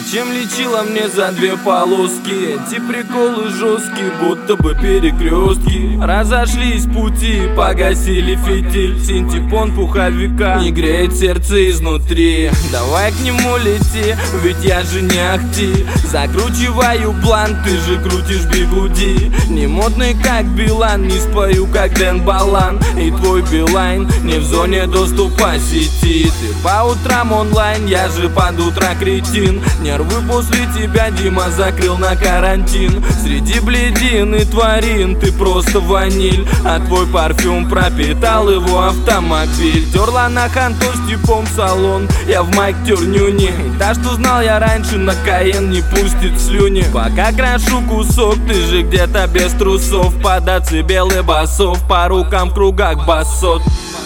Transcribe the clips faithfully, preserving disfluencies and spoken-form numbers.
Зачем лечила мне за две полоски? Эти приколы жесткие, будто бы перекрестки. Разошлись пути, погасили фитиль. Синтепон пуховика не греет сердце изнутри. Давай к нему лети, ведь я же не ахти. Закручиваю план, ты же крутишь бигуди. Не модный как Билан, не спою как Дэн Балан. И твой Билайн не в зоне доступа сети. Ты по утрам онлайн, я же под утро кретин. Нервы после тебя Дима закрыл на карантин. Среди бледин и тварин ты просто ваниль. А твой парфюм пропитал его автомобиль. Терла на ханту с типом салон, я в майк тернюни. И та, что знал я раньше, на Каен не пустит слюни. Пока крошу кусок, ты же где-то без трусов. Под белый басов, по рукам в кругах басот.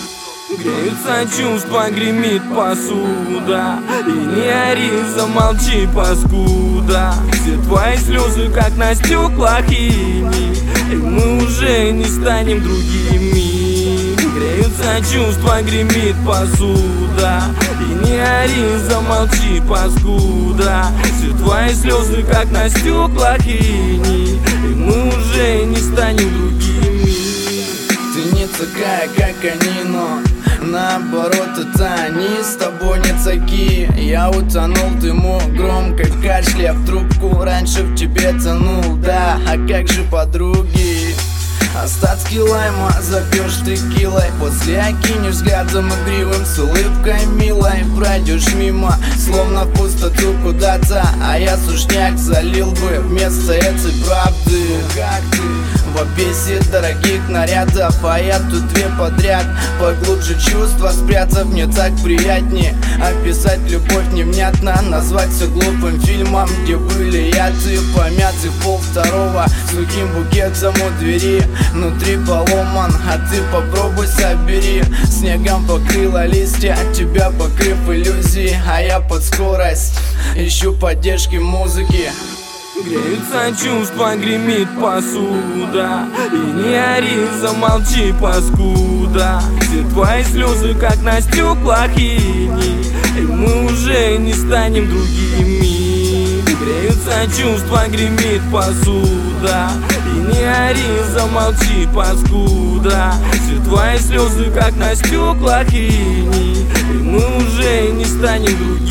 Греются чувства, гремит посуда. И не ори, замолчи, паскуда. Все твои слезы, как на стеклах ини. И мы уже не станем другими. Греются чувства, гремит посуда. И не ори, замолчи, паскуда. Все твои слезы, как на стеклах ини. И мы уже не станем другими. Ты не такая, как они, но наоборот, это они с тобой не такие. Я утонул в дыму, громко кашля в трубку. Раньше в тебе тонул, да, а как же подруги? Остатки лайма запьешь текилой. После окинешь взглядом игривым, с улыбкой милой. Пройдешь мимо, словно в пустоту куда-то. А я сушняк залил бы вместо этой правды. Как ты? В обесе дорогих нарядов, а я тут две подряд. Поглубже чувства спрятав, мне так приятнее. Описать любовь невнятно, назвать все глупым фильмом, где были я, ты, помятый пол второго, сухим букетом у двери. Внутри поломан, а ты попробуй собери. Снегом покрыла листья, тебя покрыв иллюзии. А я под скорость ищу поддержки музыки. Греются чувства, гремит посуда. И не ори, замолчи, паскуда. Все твои слезы, как на стеклах ини. И мы уже не станем другими. Греются чувства, гремит посуда. И не ори, замолчи, паскуда. Все твои слезы, как на стеклах ини. И мы уже не станем другими.